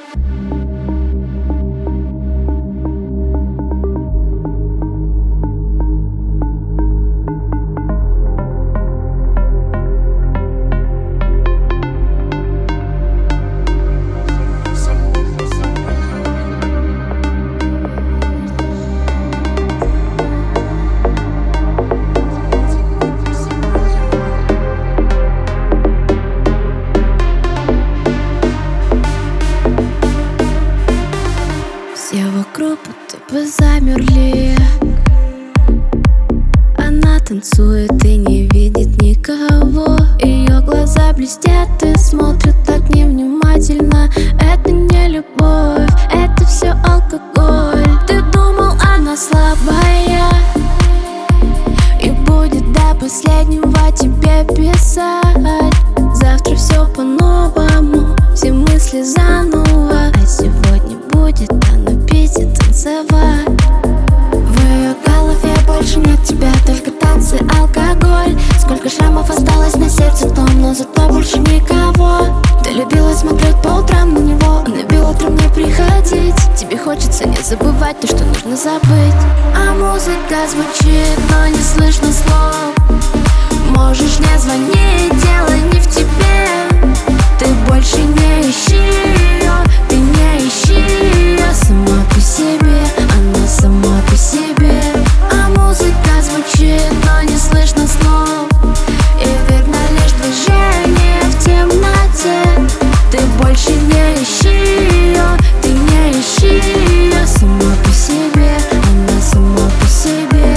Все вокруг будто бы замерли. Она танцует и не видит никого. Ее глаза блестят и смотрят так невнимательно. Это не любовь, это все алкоголь. Ты думал, она слабая и будет до последнего тебе писать. Завтра все по-новому, все мысли заново. А сегодня будет она пить и танцевать. В ее голове больше нет тебя, только танцы, алкоголь. Сколько шрамов осталось на сердце том, но зато больше никого. Ты любила смотреть по утрам на него, он любил утром не приходить. Тебе хочется не забывать то, что нужно забыть. А музыка звучит, но не слышно слов. Можешь не звонить, дело не в тебе. Ты больше не ищи ее, ты не ищи ее. Сама по себе, она сама по себе. А музыка звучит, но не слышно слов. И видно лишь движение в темноте. Ты больше не ищи ее, ты не ищи ее. Сама по себе, она сама по себе.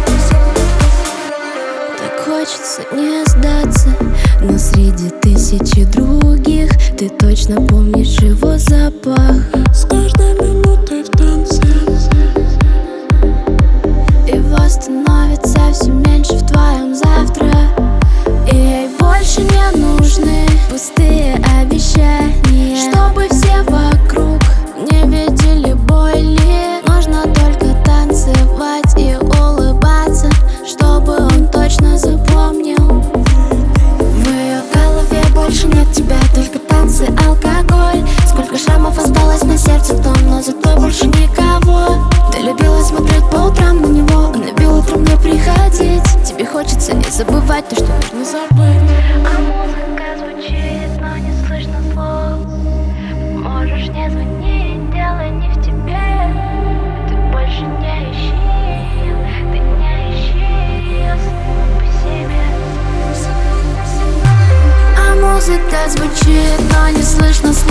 Так хочется не сдаться, но среди тысячи других ты точно помнишь его запах. С каждой минутой в танце Его становится все меньше в твоем завтра. И ей больше не нужны пустые обещания, чтобы все вокруг не видели боли. Нужно только танцевать и улыбаться, чтобы он точно запомнил. В ее голове больше нет тебя, только танцы, алкоголь. Сколько шрамов осталось на сердце том, но зато больше никого. Ты любила смотреть по утрам на него, он любил утром не приходить. Тебе хочется не забывать то, что нужно забыть. А музыка звучит, но не слышно слов. Можешь не звонить, дело не в тебе. Ты больше не ищи ее, ты не ищи ее. Сама по себе. А музыка звучит, но не слышно